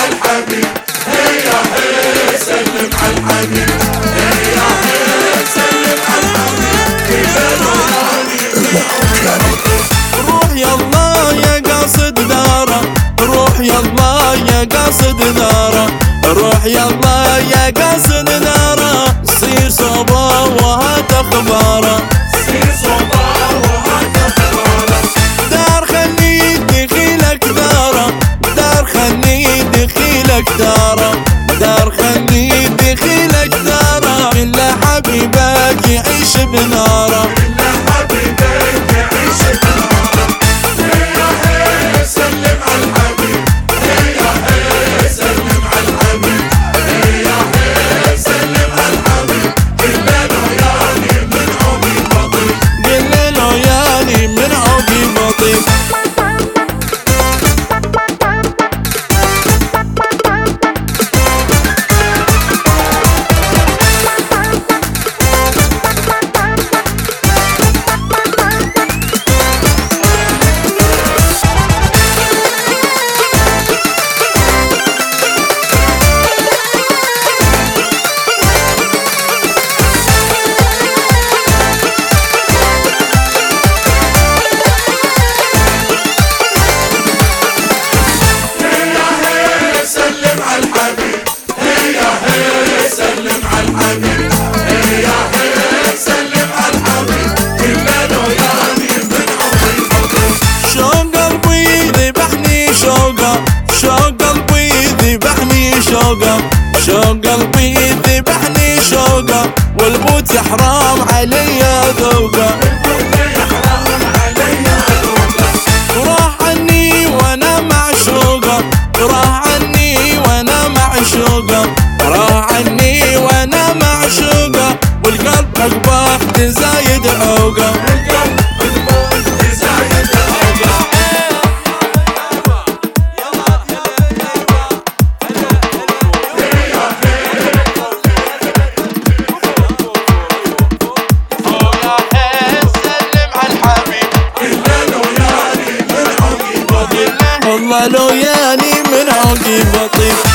عالحبيب، هيا هي سلم عالحبيب، هيا هي سلم عالحبيب، روح يلا يا قاصد داره، روح يلا يا قاصد داره، روح يلا يا قاصد داره، صير صبا وهات اخباره، صير صبا وهات اخباره، دار خلي دخيلك داره، دار خلي دخيلك داره، دار خلي دخيلك داره، كل حبيبك يعيش بناره، كل حبيبك يعيش بناره، هيا هي سلم عالحبيب، هيا هي سلم عالحبيب، هيا هي سلم عالحبيب، كل ليالي من عمي بطيب، كل ليالي من عقي بطيب. سلم عالحبيب، هيا هي سلم عالحبيب، هيا هي سلم عالحبيب، كل ليالي من عمري بطيب، شوق قلبي ذبحني شوقه، شوق قلبي ذبحني شوقه، شوق قلبي ذبحني شوقه، والبوت حرام علي ذوقه، حرام علي ذوقه، راح عني وانا معشوقه، راح عني وانا معشوقه، راح عني وانا معشوقه، والقلب اقبح تزايد عوقه. القلب قلبه يزايد عوقه، والله لو ياني من عقي بطيب.